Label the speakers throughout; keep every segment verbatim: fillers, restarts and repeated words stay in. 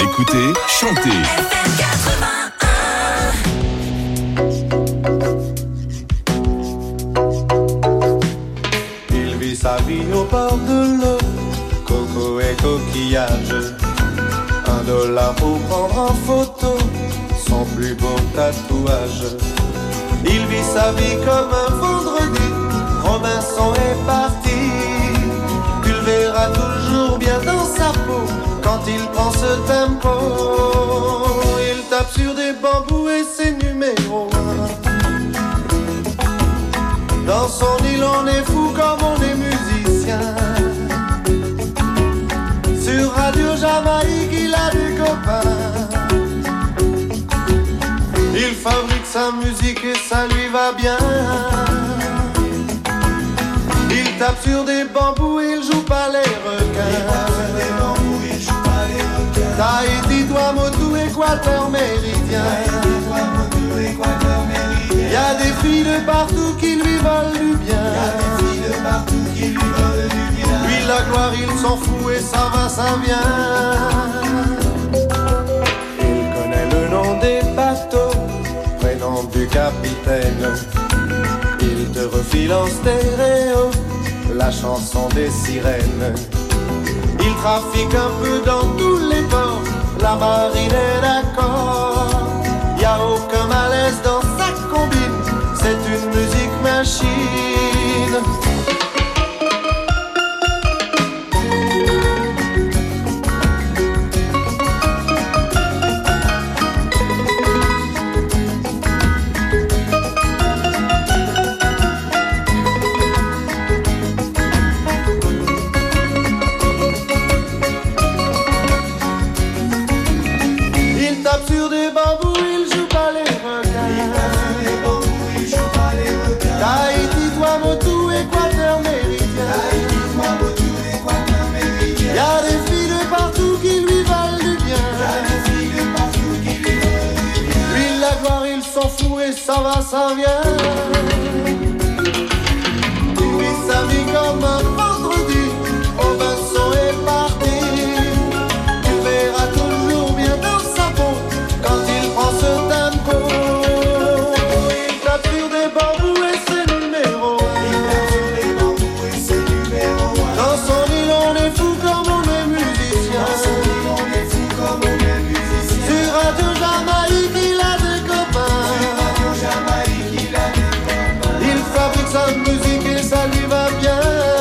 Speaker 1: Écoutez, chantez.
Speaker 2: Il vit sa vie au bord de l'eau, coco et coquillage. Un dollar pour prendre en photo son plus beau tatouage. Il vit sa vie comme un vendredi, Robinson est parti. Tu le verras toujours bien dans sa peau quand il prend ce tempo. Il tape sur des bambous et c'est numéro un. Dans son île on est fou comme on est musicien. Sur Radio Jamaïque il a des copains. Il fabrique sa musique et ça lui va bien. Il tape sur des bambous, il joue pas les requins. Tahiti, Tuamotu, Équateur méridien. Y a des filles de partout qui lui veulent du bien. Lui la gloire il s'en fout et ça va, ça vient. Il connaît le nom des bateaux, prénom du capitaine. Il te refile en stéréo la chanson des sirènes. Il trafique un peu dans tous les ports, la marine est d'accord. Y a aucun malaise dans sa combine, c'est une musique machine. Ça va, ça vient. Il vit sa vie comme un vendredi, Robinson est parti. Tu verras toujours bien dans sa peau quand il prend ce tempo. Il tape sur des bambous et c'est numéro un. Dans son île on est fou comme on est musicien. Sur Radio Jamaïque il a des copains. Sa musique et ça lui va bien.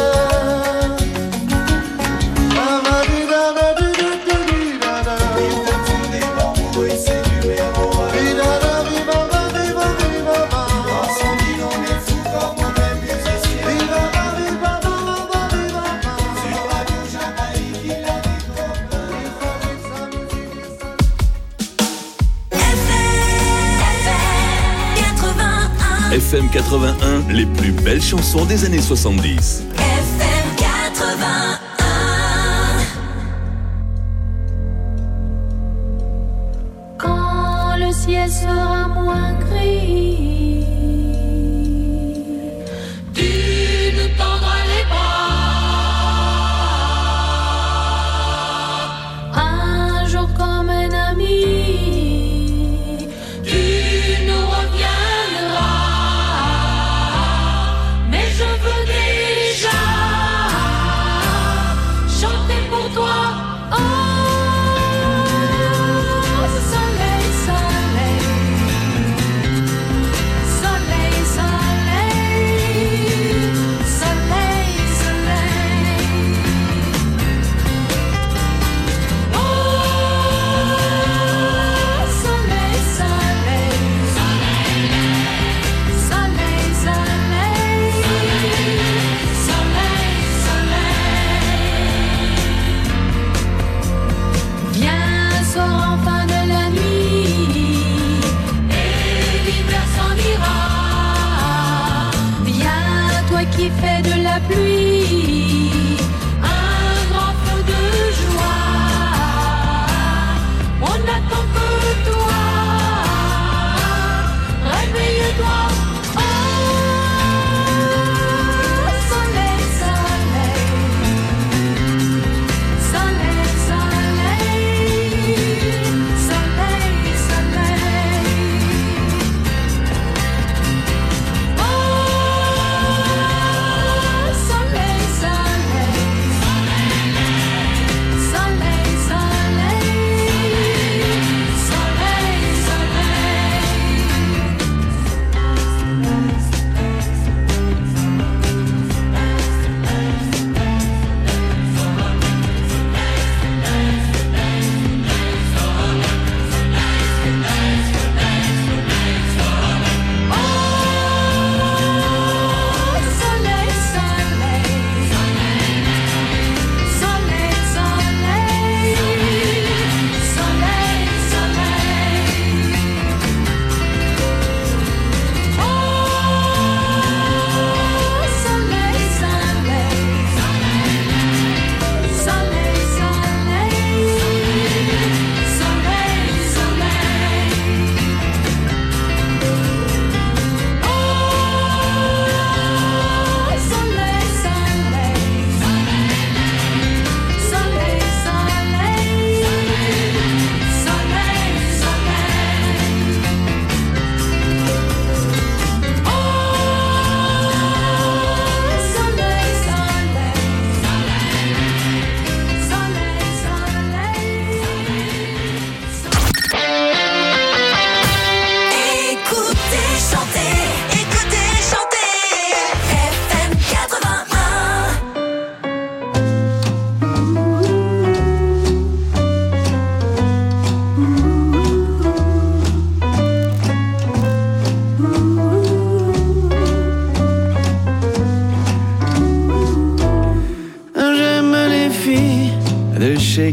Speaker 1: F M quatre-vingt-un, les plus belles chansons des années soixante-dix.
Speaker 3: F M quatre-vingt-un.
Speaker 4: Quand le ciel sera moins gris, tu nous tendras les bras. Un jour comme un ami, tu nous reviendras.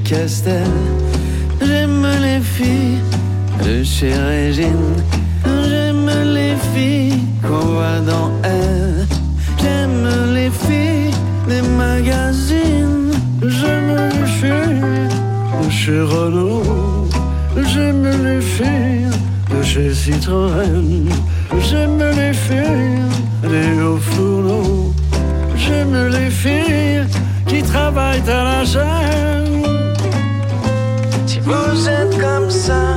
Speaker 5: Castel. J'aime les filles de chez Régine. J'aime les filles qu'on voit dans Elle. J'aime les filles des magazines. J'aime les filles de chez Renault. J'aime les filles de chez Citroën. J'aime les filles des hauts fourneaux. J'aime les filles qui travaillent à la chaîne. Si vous êtes comme ça,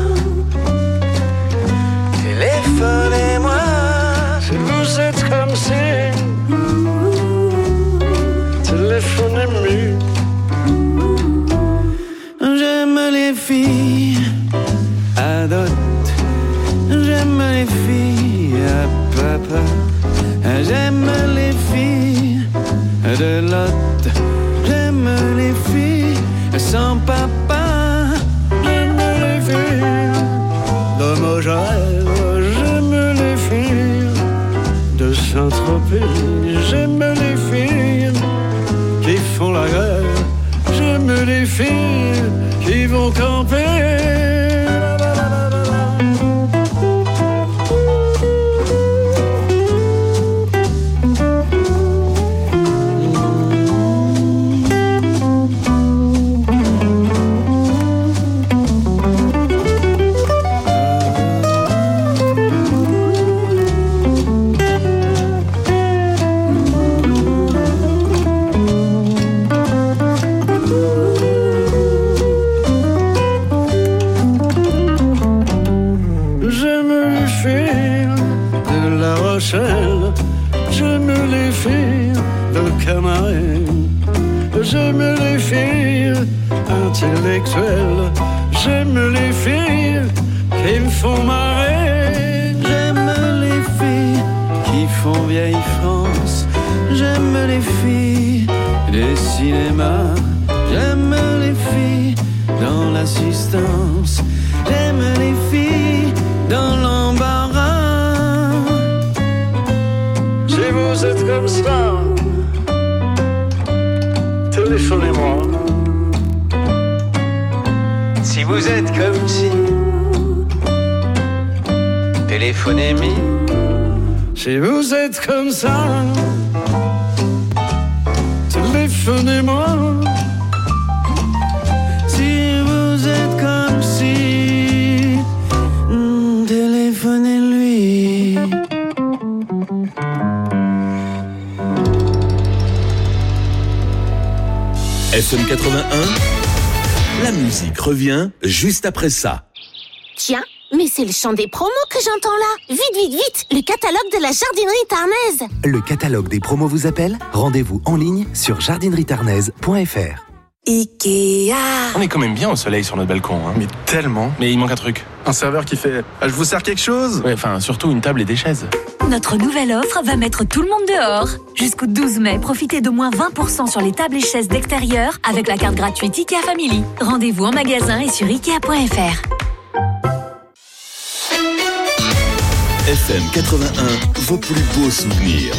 Speaker 5: téléphonez-moi. Si vous êtes comme ça, téléphonez-moi. J'aime les filles à dot. J'aime les filles à papa. J'aime les filles de Lot. J'aime les filles sans papa. J'aime les filles de Mogel. J'aime les filles de Saint-Tropez. J'aime les filles qui font la grève. J'aime les filles qui vont camper. J'aime les filles de Camaret. J'aime les filles intellectuelles. J'aime les filles qui me font marrer. J'aime les filles qui font vieille France. J'aime les filles des cinémas. J'aime les filles dans l'assistance. J'aime les filles dans l'embarras. Si vous êtes comme ça, téléphonez-moi. Si vous êtes comme si, téléphonez-moi. Si vous êtes comme ça, téléphonez-moi. Si vous êtes comme si, téléphonez-lui.
Speaker 1: F M quatre-vingt-un, la musique revient juste après ça.
Speaker 6: Tiens, mais c'est le chant des promos que j'entends là. Vite, vite, vite, le catalogue de la jardinerie tarnaise.
Speaker 7: Le catalogue des promos vous appelle ? Rendez-vous en ligne sur jardinerie tarnaise point f r.
Speaker 8: Ikea.
Speaker 9: On est quand même bien au soleil sur notre balcon, hein.
Speaker 10: Mais tellement.
Speaker 9: Mais il manque un truc.
Speaker 10: Un serveur qui fait « Je vous sers quelque chose ?»
Speaker 9: Ouais, enfin, surtout une table et des chaises.
Speaker 11: Notre nouvelle offre va mettre tout le monde dehors. Jusqu'au douze mai, profitez d'au moins vingt pour cent sur les tables et chaises d'extérieur avec la carte gratuite Ikea Family. Rendez-vous en magasin et sur ikea point f r.
Speaker 1: F M quatre-vingt-un, vos plus beaux souvenirs.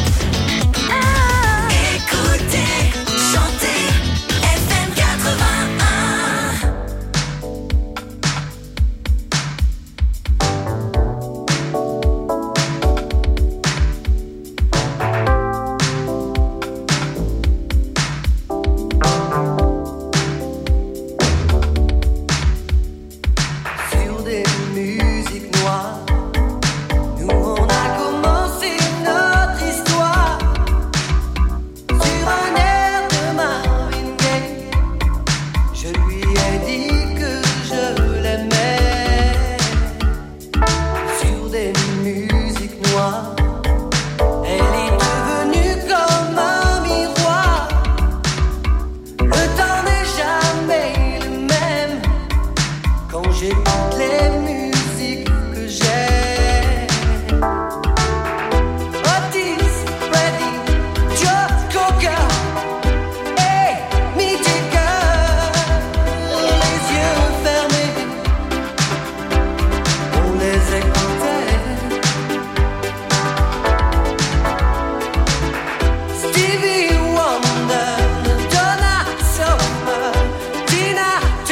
Speaker 12: Stevie Wonder, Donna Summer, Tina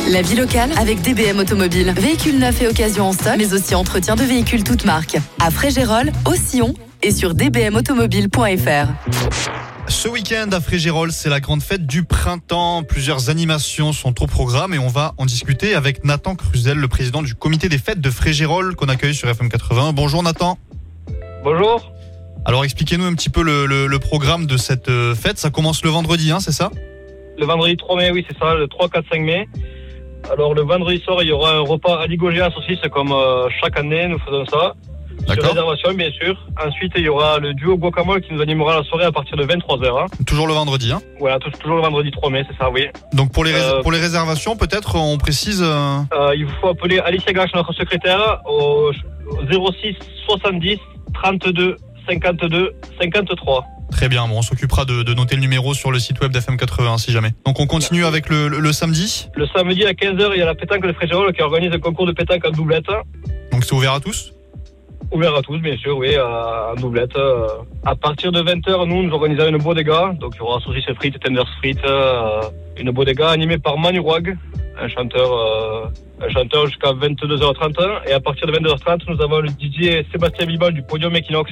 Speaker 8: La vie locale avec D B M Automobile. Véhicules neufs et occasions en stock, mais aussi entretien de véhicules toutes marques. À Frégérolles, au Sillon et sur d b m automobile point f r.
Speaker 12: Ce week-end à Frégérolles, c'est la grande fête du printemps. Plusieurs animations sont au programme et on va en discuter avec Nathan Cruzel, le président du comité des fêtes de Frégérolles qu'on accueille sur F M quatre-vingts. Bonjour Nathan.
Speaker 13: Bonjour.
Speaker 12: Alors expliquez-nous un petit peu le, le, le programme de cette fête. Ça commence le vendredi, hein, c'est ça ?
Speaker 13: Le vendredi trois mai, oui, c'est ça, le trois, quatre, cinq mai. Alors le vendredi soir, il y aura un repas aligogé à saucisse comme euh, chaque année, nous faisons ça. Sur réservation, bien sûr. Ensuite, il y aura le duo Guacamole qui nous animera la soirée à partir de vingt-trois heures. Hein.
Speaker 12: Toujours le vendredi, hein ?
Speaker 13: Voilà, toujours le vendredi trois mai, c'est ça, oui.
Speaker 12: Donc pour les, rés-
Speaker 13: euh,
Speaker 12: pour les réservations, peut-être, on précise... Euh...
Speaker 13: Euh, il vous faut appeler Alicia Gache, notre secrétaire, au zéro six soixante-dix trente-deux cinquante-deux cinquante-trois.
Speaker 12: Très bien, bon, on s'occupera de, de noter le numéro sur le site web d'F M quatre-vingts si jamais. Donc on continue avec le, le, le samedi.
Speaker 13: Le samedi à quinze heures, il y a la pétanque de Frégérolles qui organise un concours de pétanque en doublette.
Speaker 12: Donc c'est ouvert à tous ?
Speaker 13: Ouvert à tous, bien sûr, oui, en doublette. À partir de vingt heures, nous, nous organisons une bodega. Donc, il y aura saucisses frites, tenders frites, euh, une bodega animée par Manu Roig, un chanteur, euh, un chanteur jusqu'à vingt-deux heures trente. Et à partir de vingt-deux heures trente, nous avons le D J Sébastien Bibal du Podium Equinox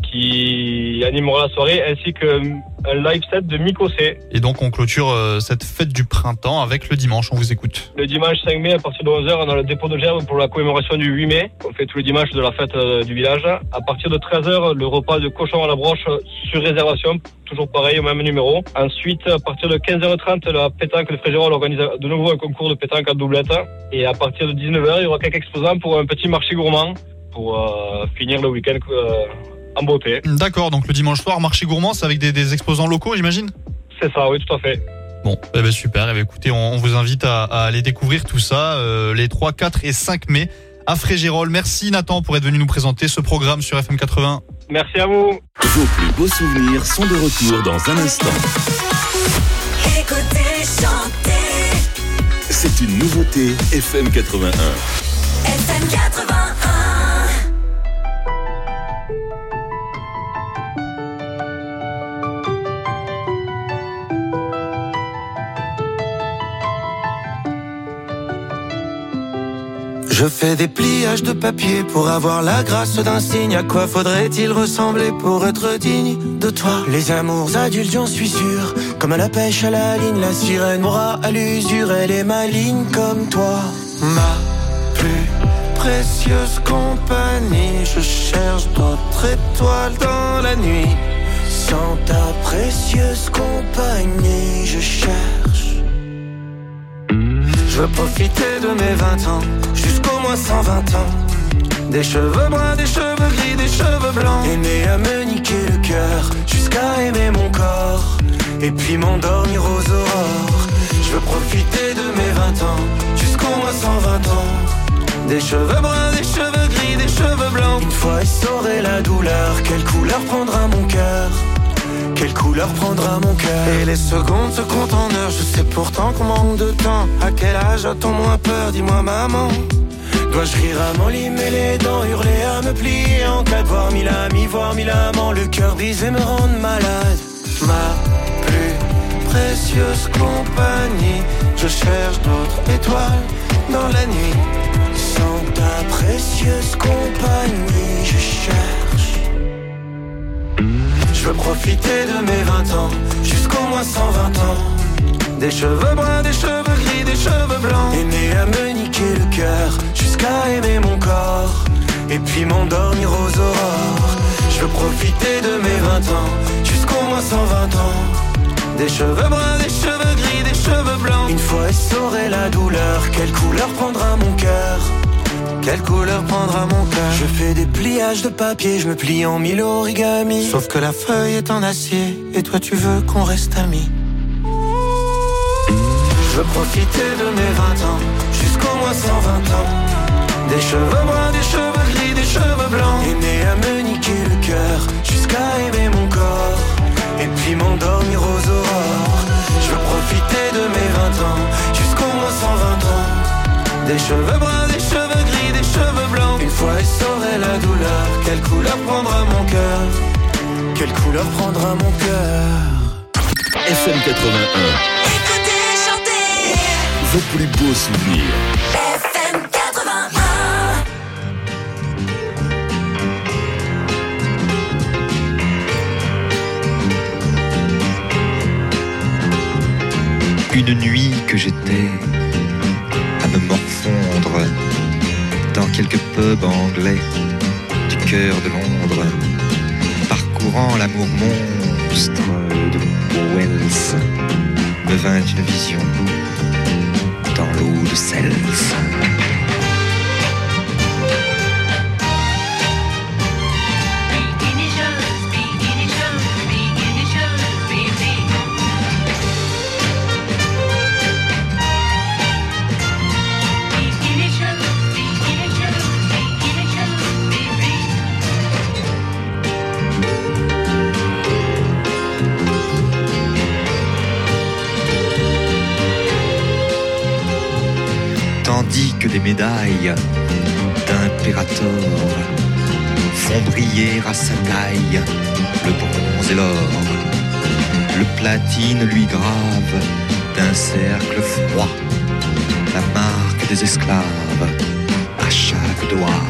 Speaker 13: qui animera la soirée, ainsi qu'un live set de Mikosé.
Speaker 12: Et donc, on clôture euh, cette fête du printemps avec le dimanche. On vous écoute.
Speaker 13: Le dimanche cinq mai, à partir de onze heures, on a le dépôt de gerbes pour la commémoration du huit mai. On fait tous les dimanches de la fête euh, du village. À partir de treize heures, le repas de cochon à la broche sur réservation. Toujours pareil, au même numéro. Ensuite, à partir de quinze heures trente, la pétanque de Frégérolles organise de nouveau un concours de pétanque en doublette. Et à partir de dix-neuf heures, il y aura quelques exposants pour un petit marché gourmand pour euh, finir le week-end euh, en beauté.
Speaker 12: D'accord, donc le dimanche soir, marché gourmand, c'est avec des, des exposants locaux, j'imagine ?
Speaker 13: C'est ça, oui, tout à fait.
Speaker 12: Bon, eh ben super. Eh ben écoutez, on, on vous invite à, à aller découvrir tout ça euh, les trois, quatre et cinq mai à Frégérolles. Merci Nathan pour être venu nous présenter ce programme sur F M quatre-vingts.
Speaker 13: Merci à vous.
Speaker 1: Vos plus beaux souvenirs sont de retour dans un instant.
Speaker 3: Écoutez, chantez.
Speaker 1: C'est une nouveauté F M quatre-vingt-un.
Speaker 3: F M quatre-vingt-un.
Speaker 2: Je fais des pliages de papier pour avoir la grâce d'un signe. À quoi faudrait-il ressembler pour être digne de toi? Les amours adultes, j'en suis sûr. Comme à la pêche à la ligne, la sirène m'aura à l'usure. Elle est maligne comme toi. Ma plus précieuse compagnie. Je cherche d'autres étoiles dans la nuit. Sans ta précieuse compagnie, je cherche. Je veux profiter de mes vingt ans, jusqu'au moins cent vingt ans. Des cheveux bruns, des cheveux gris, des cheveux blancs. Aimer à me niquer le cœur, jusqu'à aimer mon corps. Et puis m'endormir aux aurores. Je veux profiter de mes vingt ans, jusqu'au moins cent vingt ans. Des cheveux bruns, des cheveux gris, des cheveux blancs. Une fois essoré la douleur, quelle couleur prendra mon cœur? Quelle couleur prendra mon cœur? Et les secondes se comptent en heures. Je sais pourtant qu'on manque de temps. À quel âge a-t-on moins peur? Dis-moi maman. Dois-je rire à m'enlimer les dents, hurler à me plier en cas de voir mille amis, voir mille amants, le cœur brisé me rendre malade? Ma plus précieuse compagnie, je cherche d'autres étoiles dans la nuit. Sans ta précieuse compagnie, je cherche. Je veux profiter de mes vingt ans, jusqu'au moins cent vingt ans. Des cheveux bruns, des cheveux gris, des cheveux blancs. Aimer à me niquer le cœur, jusqu'à aimer mon corps. Et puis m'endormir aux aurores. Je veux profiter de mes vingt ans, jusqu'au moins cent vingt ans. Des cheveux bruns, des cheveux gris, des cheveux blancs. Une fois essoré la douleur, quelle couleur prendra mon cœur? Quelle couleur prendra mon cœur? Je fais des pliages de papier, je me plie en mille origamis. Sauf que la feuille est en acier, et toi tu veux qu'on reste amis. Je veux profiter de mes vingt ans, jusqu'au moins cent vingt ans. Des cheveux bruns, des cheveux gris, des cheveux blancs. Aimer à me niquer le cœur, jusqu'à aimer mon corps. Et puis m'endormir aux aurores. Je veux profiter de mes vingt ans, jusqu'au moins cent vingt ans. Des cheveux bruns, des cheveux gris, des cheveux blancs. Une fois essoré la douleur, quelle couleur prendra mon cœur? Quelle couleur prendra mon cœur?
Speaker 1: F M quatre-vingt-un.
Speaker 3: Écoutez, chantez.
Speaker 1: vos plus beaux souvenirs.
Speaker 3: F M quatre-vingt-un.
Speaker 14: Une nuit que j'étais à me morfondre dans quelques pubs anglais du cœur de Londres, parcourant l'amour monstre de Wells, me vint une vision dans l'eau de Cels. Tandis que des médailles d'impérator font briller à sa taille le bronze et l'or, le platine lui grave d'un cercle froid la marque des esclaves à chaque doigt.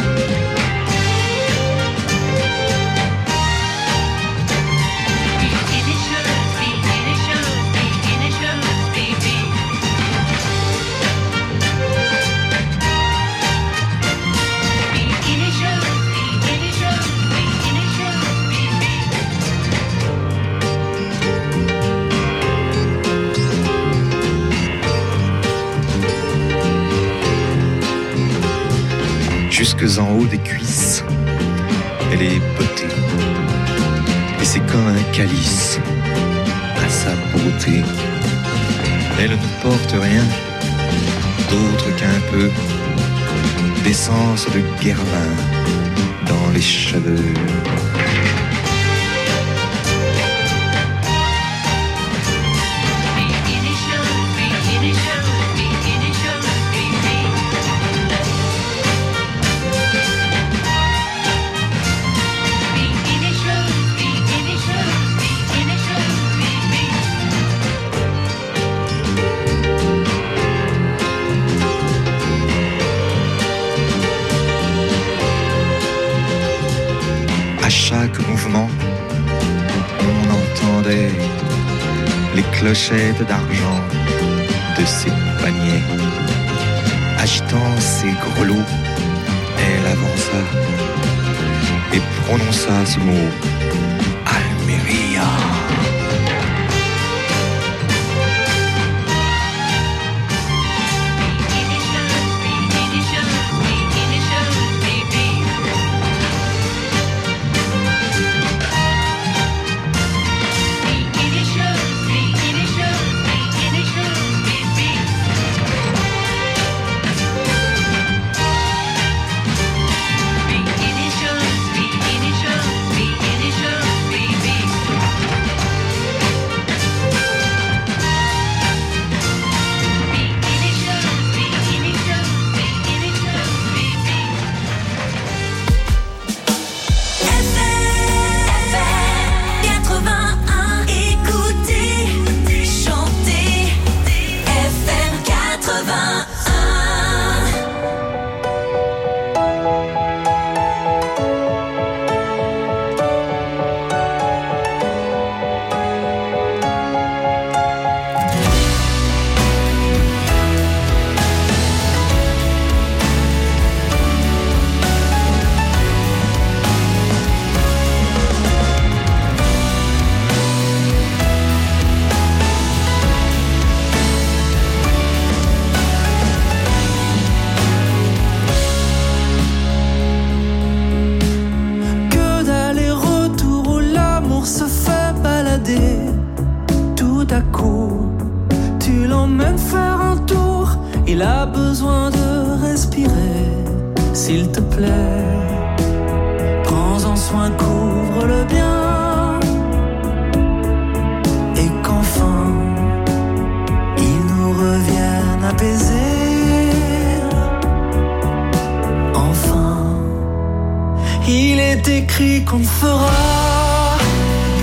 Speaker 14: Jusque en haut des cuisses, elle est potée, et c'est comme un calice à sa beauté. Elle ne porte rien d'autre qu'un peu d'essence de guervin dans les cheveux. Chaque mouvement, on entendait les clochettes d'argent de ses poignets. Agitant ses grelots, elle avança et prononça ce mot, Almeria.
Speaker 5: S'il te plaît, prends-en soin, couvre-le bien, et qu'enfin il nous revienne apaisé. Enfin, il est écrit qu'on fera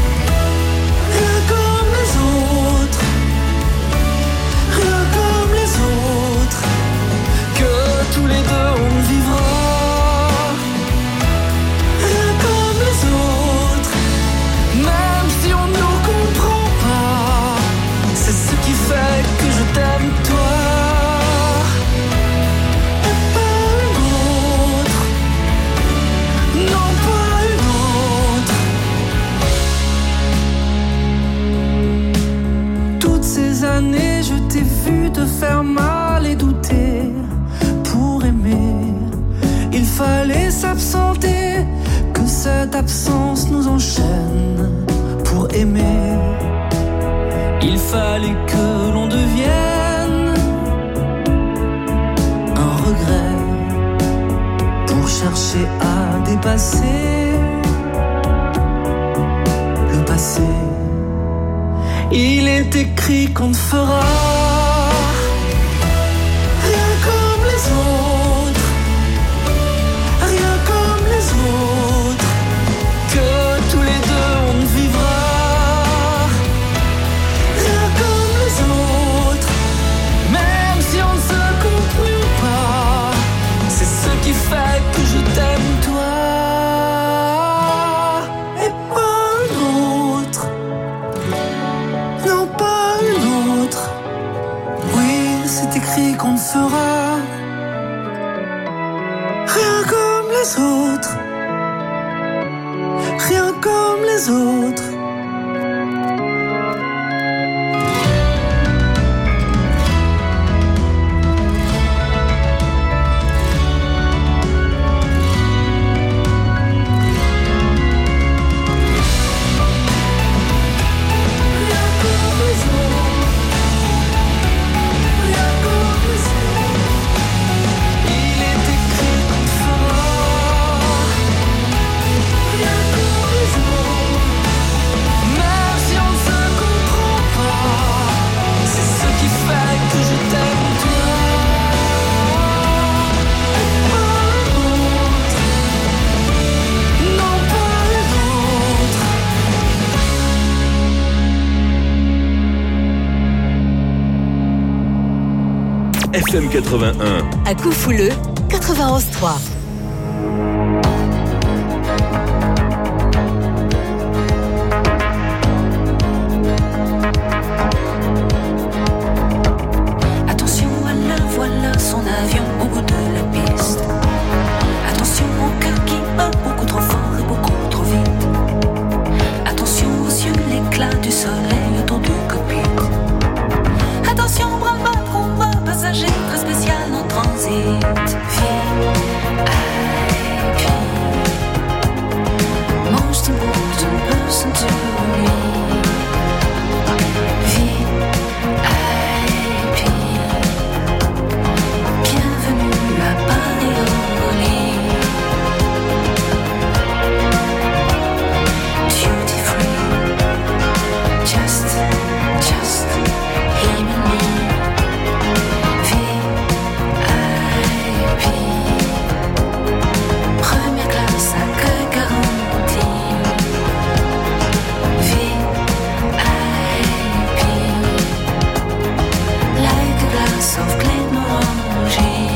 Speaker 5: rien comme les autres, rien comme les te faire mal et douter. Pour aimer, il fallait s'absenter, que cette absence nous enchaîne. Pour aimer, il fallait que l'on devienne un regret pour chercher à dépasser le passé. Il est écrit qu'on ne fera rien comme les autres, rien comme les autres, que tous les deux on ne vivra rien comme les autres, même si on ne se comprend pas. C'est ce qui fait que je t'aime toi et pas un autre. Non, pas une autre. Oui, c'est écrit qu'on ne fera rien comme les autres, rien comme les autres.
Speaker 1: F M quatre-vingt-un.
Speaker 8: À Coufouleux, quatre-vingt-onze trois.
Speaker 15: Attention à la voilà, son avion au bout de la piste. Attention au cœur qui bat beaucoup trop fort et beaucoup trop vite. Attention aux yeux, l'éclat du soleil autour du cockpit. Attention, bras bas, trop bas, passager très spécial en transit. Most important person to me. V I P. Bienvenue à Paris-Orly. Duty free. Just, just him and me. V I P. Première classe, accueil garanti. V I P. Like a glass of Glenmorangie.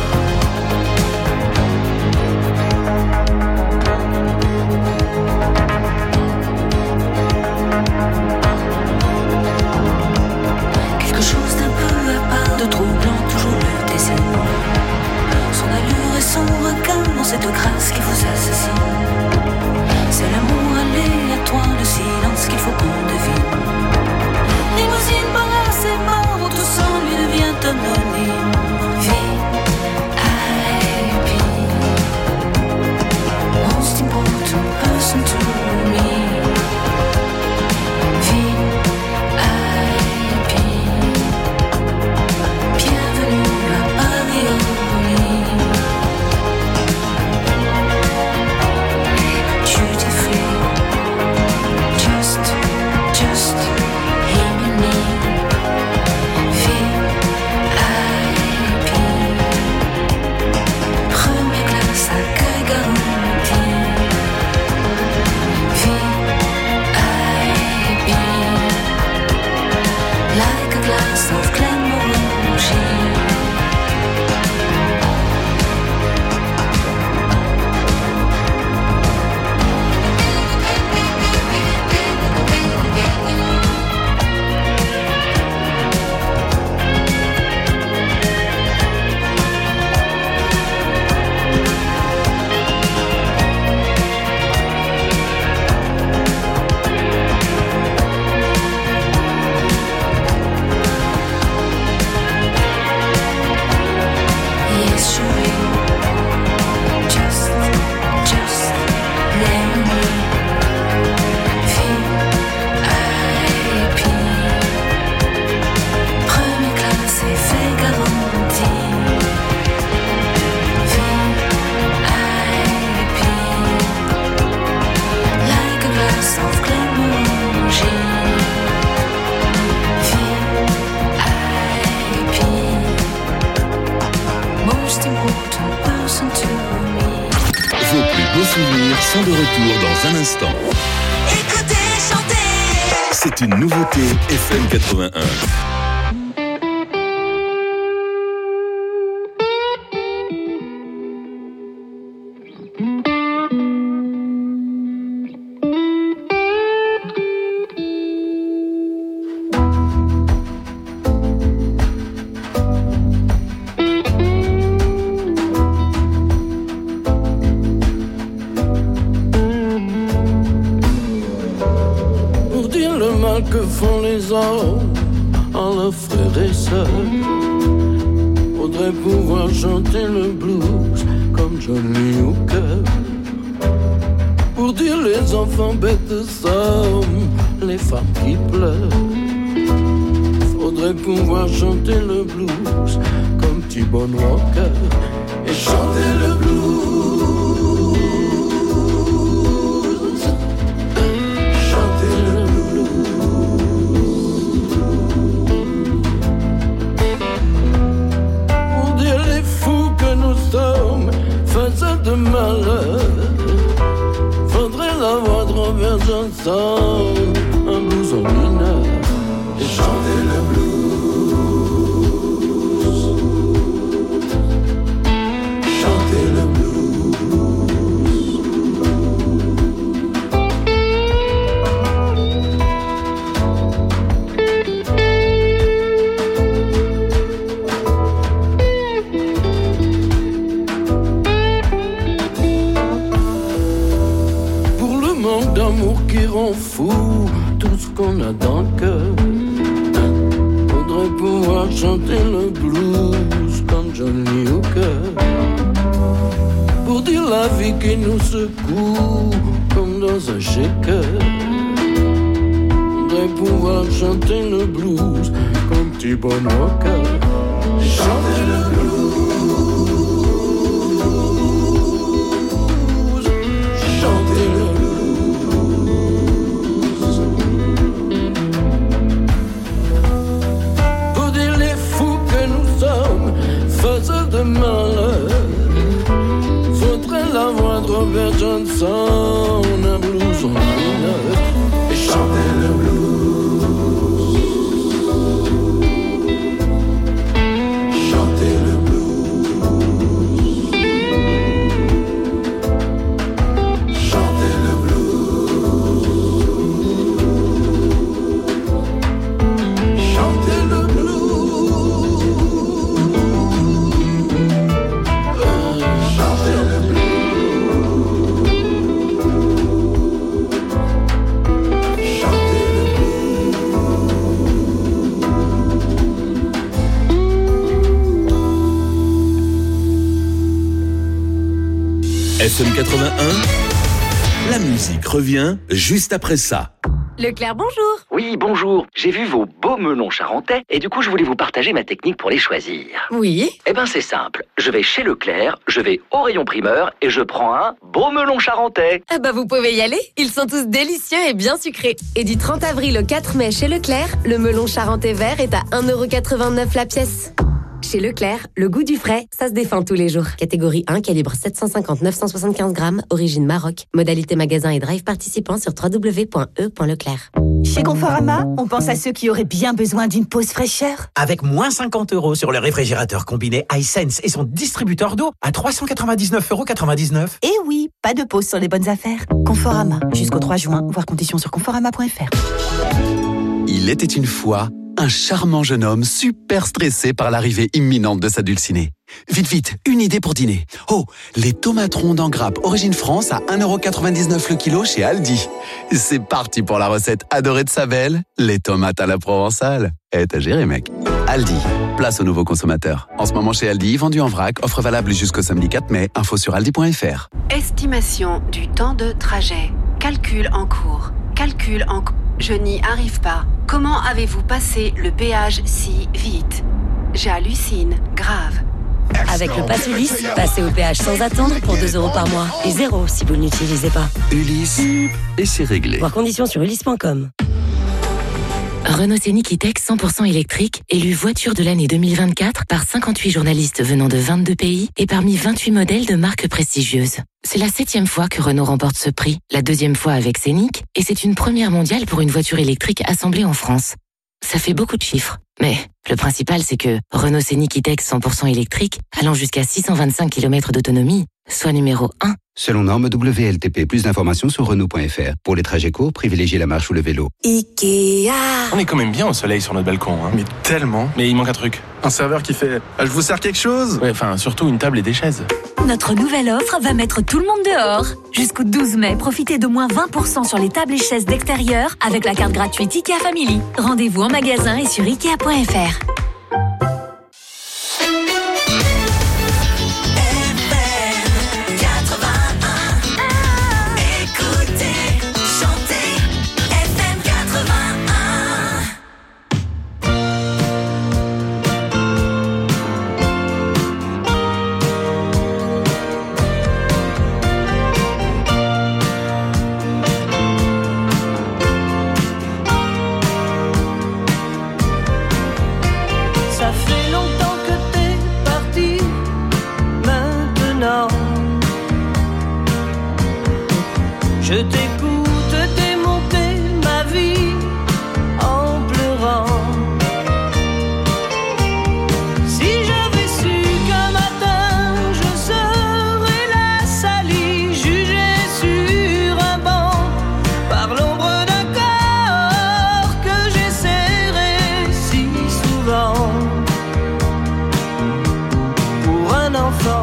Speaker 15: Quelque chose d'un peu à part, de troublant, toujours le dessin. Son allure et son regard, dans cette grâce qui vous assassine. C'est l'amour aléatoire, le silence qu'il faut qu'on devine. Limousine, balasse et mort, où tout sang lui devient anonyme. V I P. Most important person to me. V I P. Bienvenue à Paris-Orly. Duty free. Just, just him and me. V I P. Première classe, accueil garanti. V I P. Like a glass of Glenmorangie.
Speaker 1: sont de retour dans un instant.
Speaker 3: Écoutez, chantez.
Speaker 1: C'est une nouveauté F M quatre-vingt-un.
Speaker 5: Que font les hommes en leurs frères et sœurs. Faudrait pouvoir chanter le blues comme Johnny Hooker. Pour dire les enfants bêtes de somme, les femmes qui pleurent. Faudrait pouvoir chanter le blues comme T-Bone Walker. Et chanter le blues. Faisant de malheur, faudrait la voix de Robert Johnson, un blues en mineur, et chanter le blues, chanter le blues. D'amour qui rend fou tout ce qu'on a dans le cœur. Faudrait pouvoir chanter le blues comme Johnny Hooker. Pour dire la vie qui nous secoue comme dans un shaker. Faudrait pouvoir chanter le blues comme T-Bone Walker. Chanter le blues, chanter le blues. Faisant de malheur, faudrait la voix de Robert Johnson, un blues en mineur, et chanter le blues, chanter le blues, chanter le blues, chanter le blues.
Speaker 1: F M quatre-vingt-un, la musique revient juste après ça.
Speaker 16: Leclerc, bonjour.
Speaker 17: Oui, bonjour. J'ai vu vos beaux melons charentais et du coup, je voulais vous partager ma technique pour les choisir.
Speaker 16: Oui.
Speaker 17: Eh ben, c'est simple. Je vais chez Leclerc, je vais au rayon primeur et je prends un beau melon charentais.
Speaker 16: Ah bah, vous pouvez y aller. Ils sont tous délicieux et bien sucrés. Et du trente avril au quatre mai chez Leclerc, le melon charentais vert est à un euro quatre-vingt-neuf la pièce. Chez Leclerc, le goût du frais, ça se défend tous les jours. Catégorie un, calibre sept cent cinquante à neuf cent soixante-quinze grammes, origine Maroc. Modalité magasin et drive participant sur w w w point e point leclerc.
Speaker 18: Chez Conforama, on pense à ceux qui auraient bien besoin d'une pause fraîcheur.
Speaker 19: Avec moins cinquante euros sur le réfrigérateur combiné iSense et son distributeur d'eau à trois cent quatre-vingt-dix-neuf euros quatre-vingt-dix-neuf.
Speaker 18: Et oui, pas de pause sur les bonnes affaires. Conforama, jusqu'au trois juin, voir conditions sur conforama point f r.
Speaker 20: Il était une fois un charmant jeune homme super stressé par l'arrivée imminente de sa dulcinée. Vite, vite, une idée pour dîner. Oh, les tomates rondes en grappe origine France à un euro quatre-vingt-dix-neuf le kilo chez Aldi. C'est parti pour la recette adorée de sa belle, les tomates à la provençale. Eh, t'as géré, mec. Aldi, place aux nouveaux consommateurs. En ce moment chez Aldi, vendu en vrac, offre valable jusqu'au samedi quatre mai. Info sur aldi point f r.
Speaker 21: Estimation du temps de trajet. Calcul en cours. Calcul en cours. Je n'y arrive pas. Comment avez-vous passé le péage si vite? J'hallucine, grave.
Speaker 22: Avec le pass Ulysse, passez au péage sans attendre pour deux euros par mois. Et zéro si vous ne l'utilisez pas.
Speaker 1: Ulysse, et c'est réglé.
Speaker 22: Voir conditions sur ulysse point com.
Speaker 4: Renault Scénic E-Tech cent pour cent électrique, élu voiture de l'année deux mille vingt-quatre par cinquante-huit journalistes venant de vingt-deux pays et parmi vingt-huit modèles de marques prestigieuses. C'est la septième fois que Renault remporte ce prix, la deuxième fois avec Scénic, et c'est une première mondiale pour une voiture électrique assemblée en France. Ça fait beaucoup de chiffres, mais le principal c'est que Renault Scénic E-Tech cent pour cent électrique, allant jusqu'à six cent vingt-cinq kilomètres d'autonomie, soit numéro un.
Speaker 6: Selon norme W L T P, plus d'informations sur Renault point F R. Pour les trajets courts, privilégiez la marche ou le vélo.
Speaker 22: Ikea.
Speaker 9: On est quand même bien au soleil sur notre balcon. Hein.
Speaker 10: Mais tellement.
Speaker 9: Mais il manque un truc.
Speaker 10: Un serveur qui fait « Je vous sers quelque chose ?»
Speaker 9: Ouais, enfin, surtout une table et des chaises.
Speaker 11: Notre nouvelle offre va mettre tout le monde dehors. Jusqu'au douze mai, profitez d'au moins vingt pour cent sur les tables et chaises d'extérieur avec la carte gratuite IKEA Family. Rendez-vous en magasin et sur ikea point F R.
Speaker 23: Je t'écoute démonter ma vie en pleurant. Si j'avais su qu'un matin je serais la salie, jugée sur un banc par l'ombre d'un corps que j'ai serré si souvent pour un enfant.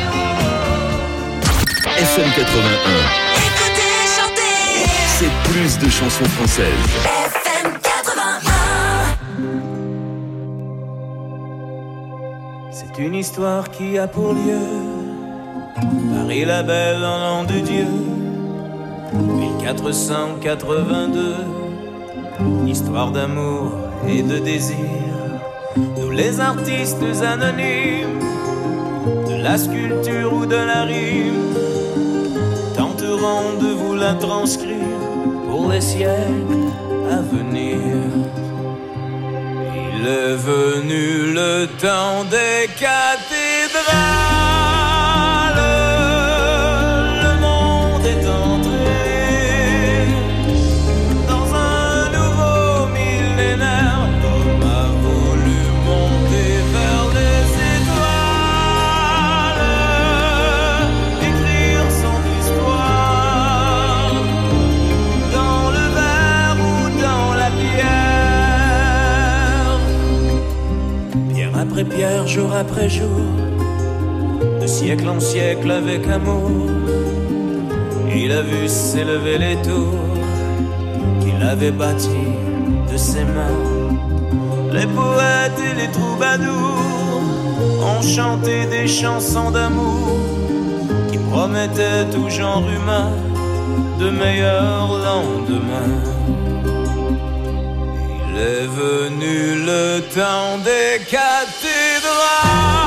Speaker 1: quatre-vingt-un.
Speaker 3: Écoutez, chantez.
Speaker 1: C'est plus plus de chansons françaises.
Speaker 3: F M quatre-vingt-un.
Speaker 23: C'est une histoire qui a pour lieu Paris la belle en l'an de Dieu mille quatre cent quatre-vingt-deux. Histoire d'amour et de désir. Nous les artistes anonymes de la sculpture ou de la rime tenterons de vous la transcrire pour les siècles à venir. Il est venu le temps des cathédrales. Le monde est entré dans un nouveau millénaire. L'homme a voulu monter vers les étoiles, écrire son histoire dans le verre ou dans la pierre. Pierre après pierre, jour après jour, de siècle en siècle avec amour, il a vu s'élever les tours qu'il avait bâties de ses mains. Les poètes et les troubadours ont chanté des chansons d'amour qui promettaient tout genre humain de meilleurs lendemains. Il est venu le temps des cathédrales.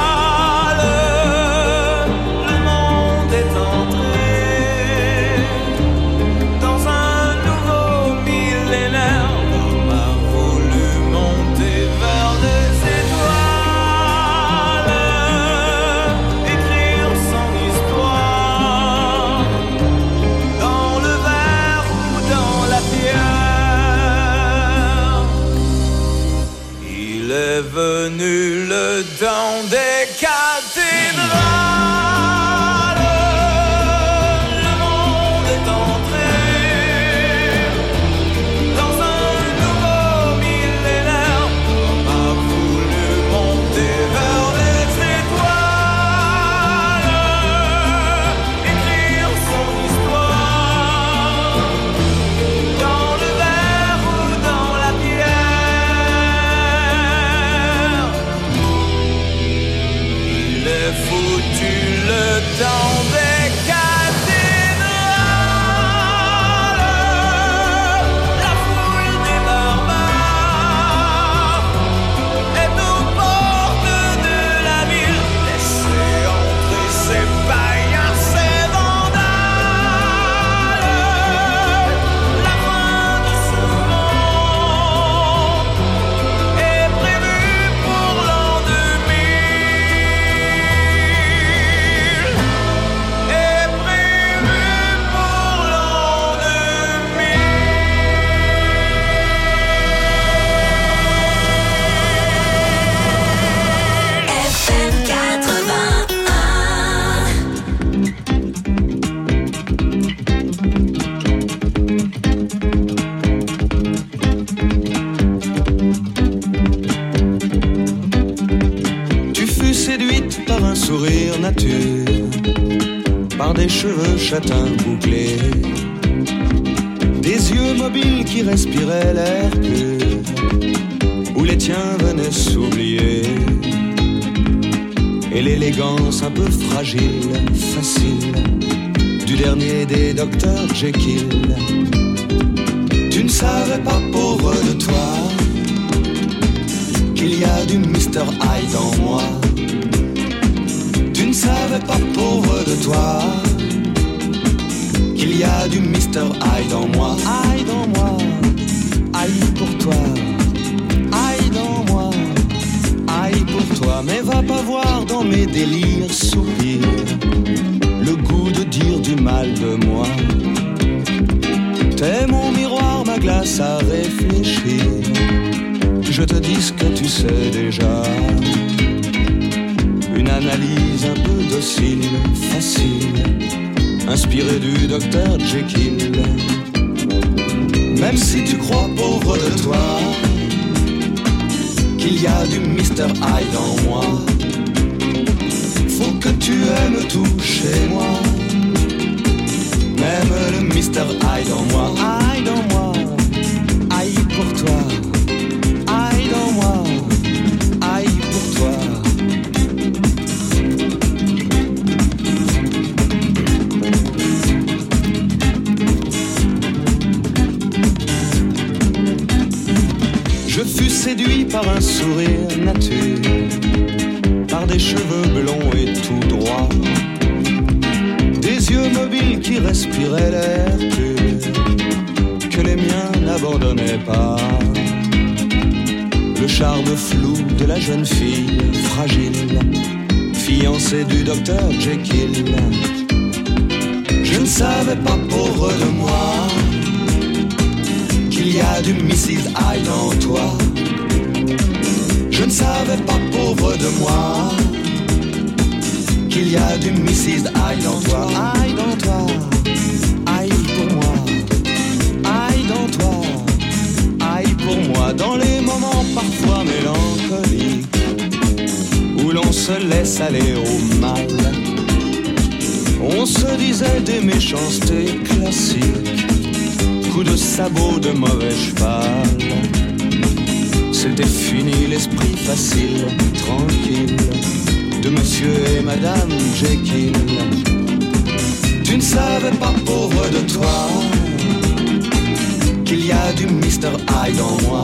Speaker 23: Le monde est entré dans un nouveau millénaire. L'homme a voulu monter vers les étoiles, écrire son histoire dans le verre ou dans la pierre. Il est venu le temps des cathédrales. Le monde est entré dans un nouveau millénaire. L'homme a voulu monter vers les étoiles, écrire son histoire dans le verre ou dans la pierre. Il est foutu le temps des cathédrales. La foule des barbares est aux portes de la ville. Laissez entrer ces païens, ces vandales. La fin de ce monde est prévue pour l'an deux mille. Est prévue pour l'an deux mille.
Speaker 3: F M quatre-vingt-un.
Speaker 23: Tu fus séduite par un sourire nature, par des cheveux châtains bouclés, des yeux mobiles qui respiraient l'air pur, où les tiens venaient s'oublier, et l'élégance un peu fragile, facile, du dernier des docteurs Jekyll. Tu ne savais pas, pauvre de toi, qu'il y a du mister Hyde en moi. Tu ne savais pas, pauvre de toi, qu'il y a du mister Hyde en moi. Hyde en moi, Hyde pour toi, Hyde en moi, Hyde pour toi. Mais va pas voir dans mes délires soupirs le goût de dire du mal de moi. T'es mon miroir, ma glace à réfléchir. Je te dis ce que tu sais déjà. Une analyse un peu docile, facile, inspirée du docteur Jekyll. Même si tu crois, pauvre de toi, qu'il y a du mister Hyde en moi, faut que tu aimes tout chez moi.
Speaker 5: même le Mister Hyde en moi. Hyde en moi, Hyde pour toi. Hyde en moi, Hyde pour toi. Je fus séduit par un sourire nature, par des cheveux blonds et tout droit, des yeux mobiles qui respiraient l'air pur, que les miens n'abandonnaient pas. Le charme flou de la jeune fille fragile, fiancée du docteur Jekyll. Je ne savais pas, pauvre de moi, qu'il y a du Missus Hyde en toi. Je ne savais pas, pauvre de moi, qu'il y a du Missus Hyde en toi. Hyde en toi, Hyde pour moi. Hyde en toi, Hyde pour moi. Dans les moments parfois mélancoliques, où l'on se laisse aller au mal, on se disait des méchancetés classiques, coup de sabot de mauvais cheval. C'était fini l'esprit facile, tranquille, de monsieur et madame Jekyll. Tu ne savais pas, pauvre de toi, qu'il y a du Mister Hyde en moi.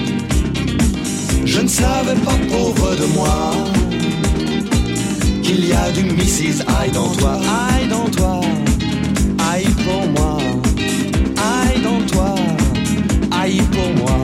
Speaker 5: Je ne savais pas, pauvre de moi, qu'il y a du Missus Hyde en toi. Hyde en toi, Hyde pour moi. Hyde en toi, Hyde pour moi.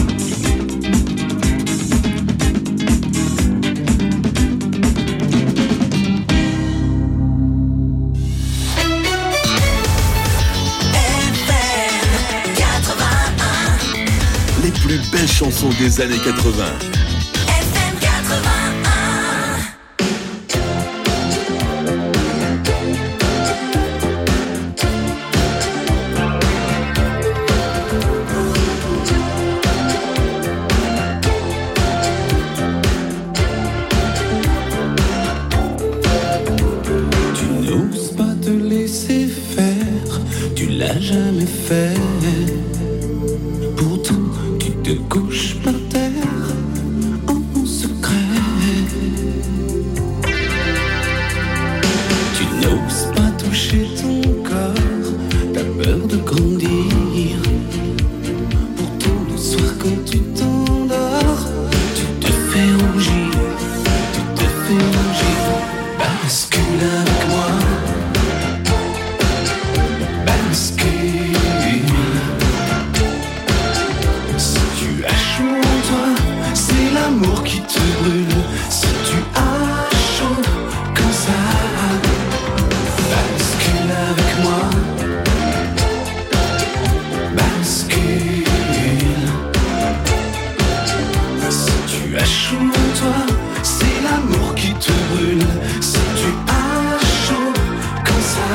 Speaker 1: Les plus belles chansons des années quatre-vingt.
Speaker 3: F M quatre-vingt-un.
Speaker 5: Tu n'oses pas te laisser faire, tu l'as jamais fait. Pourtant, tu te couches par terre en secret. Tu n'oses pas toucher ton corps, t'as peur de grandir. Pourtant, le soir quand tu t'endors, tu te fais rougir, tu te fais rougir. Bascule avec moi, bascule. Si tu as chaud en toi, c'est l'amour qui te brûle. Si tu as chaud comme ça, bascule avec moi, bascule. Si tu as chaud en toi, c'est l'amour qui te brûle. Si tu as chaud comme ça,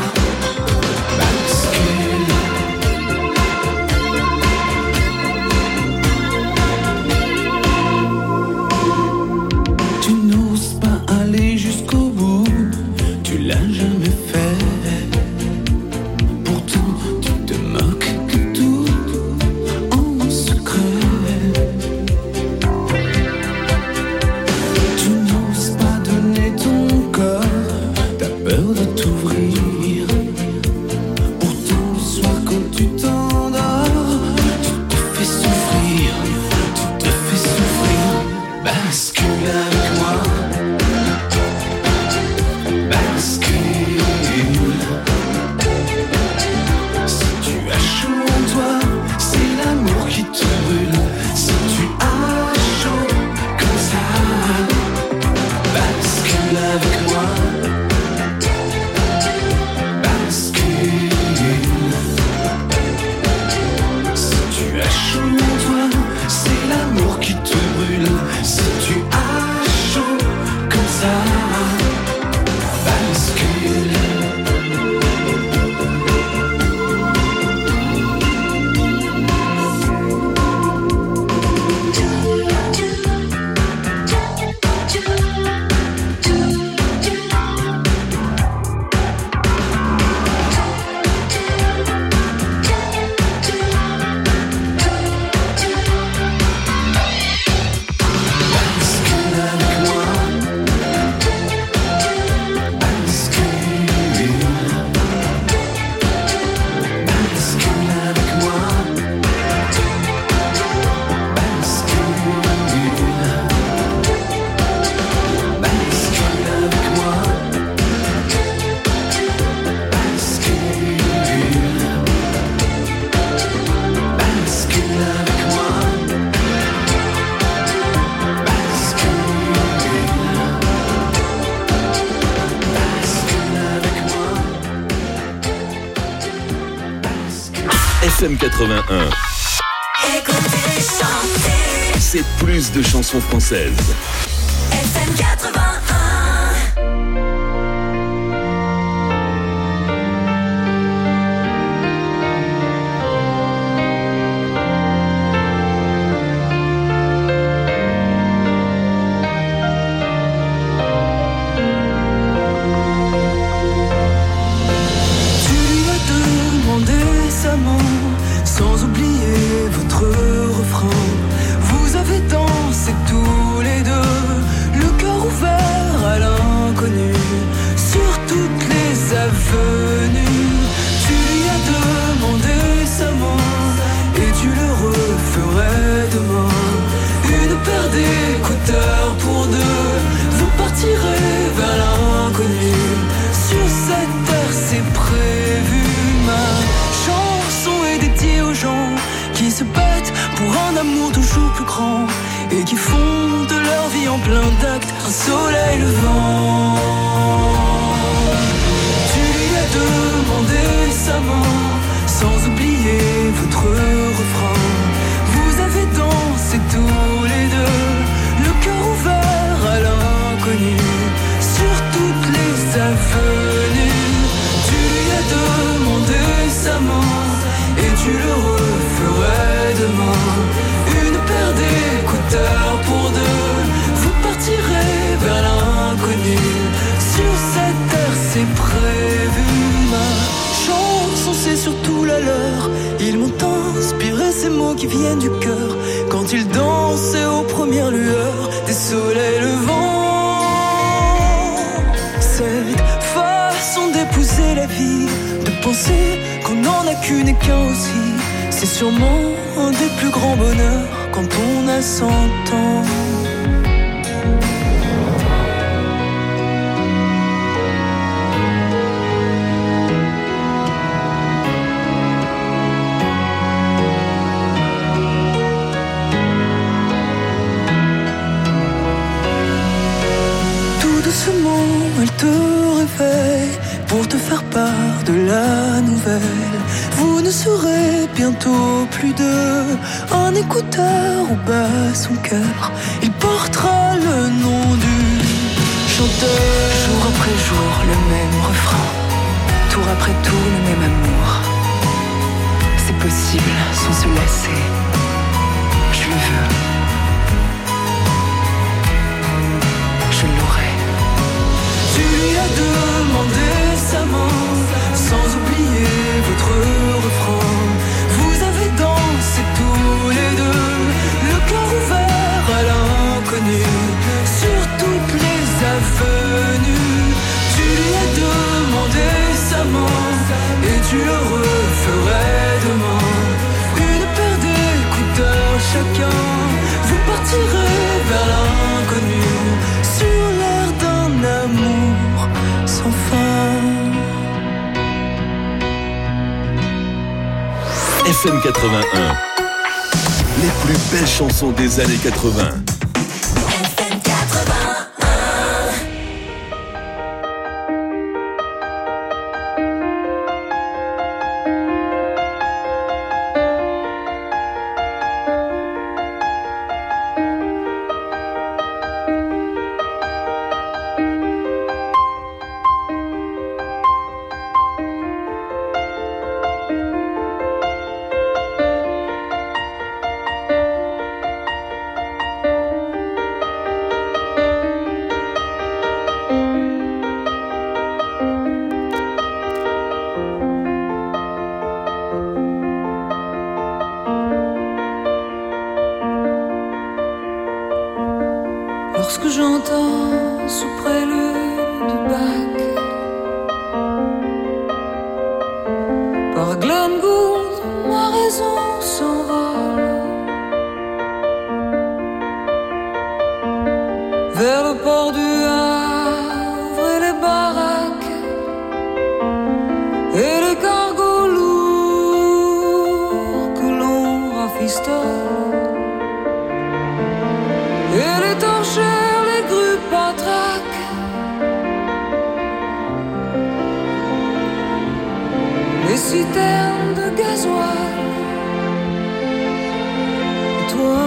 Speaker 5: bascule. Tu n'oses pas aller jusqu'au bout, tu l'as jamais fait. Pourtant, tu te moques de tout en secret. Tu n'oses pas donner ton corps, t'as peur de t'ouvrir. Pourtant, le soir quand tu t'endors, tu te fais souffrir, tu te fais souffrir. Bascule avec moi, bascule. Si tu as chaud en toi, c'est l'amour qui te brûle. Si tu as chaud comme ça, bascule avec moi, bascule. Si tu as chaud en toi, c'est l'amour qui te brûle. Si tu as chaud comme ça, bascule.
Speaker 1: F M quatre-vingt-un.
Speaker 3: Écoutez, chantez.
Speaker 1: C'est plus de chansons françaises.
Speaker 3: F M quatre-vingt-un.
Speaker 5: Sans oublier votre refrain, vous avez dansé tous les deux, le cœur ouvert à l'inconnu, sur toutes les avenues. Tu lui as demandé sa main, et tu le referais demain. Une paire d'écouteurs pour deux, vous partirez vers l'inconnu. Sur cette terre c'est prévu, ma chanson est dédiée aux gens qui se battent pour un amour toujours plus grand et qui font de leur vie en plein d'actes un soleil levant. Tu lui as demandé sa main, sans oublier votre refrain. Vous avez dansé tous les deux, le cœur ouvert à l'inconnu, sur toutes les avenues. Tu lui as demandé sa main, et tu le referais demain. Une paire d'écouteurs pour deux, vous partirez vers l'inconnu. Sur cette terre c'est prévu, ma chanson c'est surtout la leur. Ils m'ont inspiré ces mots qui viennent du cœur, quand ils dansaient aux premières lueurs des soleils levants. Cette façon d'épouser la vie, de penser qu'on n'en a qu'une et qu'un aussi, c'est sûrement un des plus grands bonheurs quand on a cent ans. Tout doucement, elle te réveille pour te faire part de la nouvelle. Vous ne serez bientôt plus deux, un écouteur au bas son cœur. Il portera le nom du chanteur. Jour après jour le même refrain, tour après tour le même amour. C'est possible sans se lasser, je le veux, je l'aurai. Tu lui as demandé sa main, sans oublier votre refrain. Vous avez dansé tous les deux, le cœur ouvert à l'inconnu, sur toutes les avenues. Tu lui as demandé sa main, et tu le referais demain. Une paire d'écouteurs chacun, vous partirez vers l'inconnu, sur l'air d'un amour sans fin.
Speaker 1: F M quatre-vingt-un. Les plus belles chansons des années quatre-vingts.
Speaker 3: F M quatre-vingt-un.
Speaker 5: Lorsque j'entends sous prélude de Bach, par Glenn Gould, ma raison s'envole vers le port du Havre et les baraques et les cargos lourds que l'on rafistole et les torchères, les grues patraques, les citernes de gasoil
Speaker 7: Toi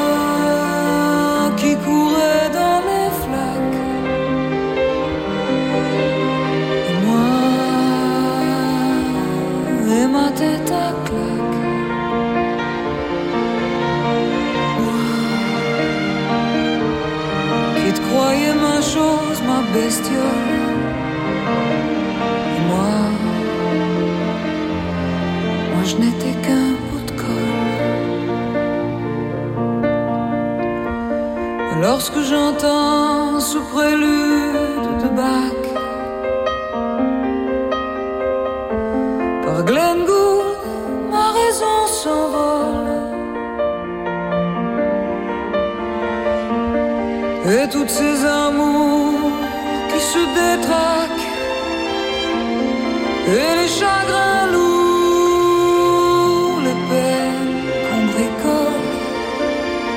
Speaker 7: qui courais dans les flaques, et moi et ma tête à claque. Moi qui te croyais ma chose, ma bestiole, et moi, moi je n'étais qu'un bout de colle. Lorsque j'entends ce prélude de Bach par Glenn Gould, ma raison s'envole. Et toutes ces amours qui se détraquent et les chagrins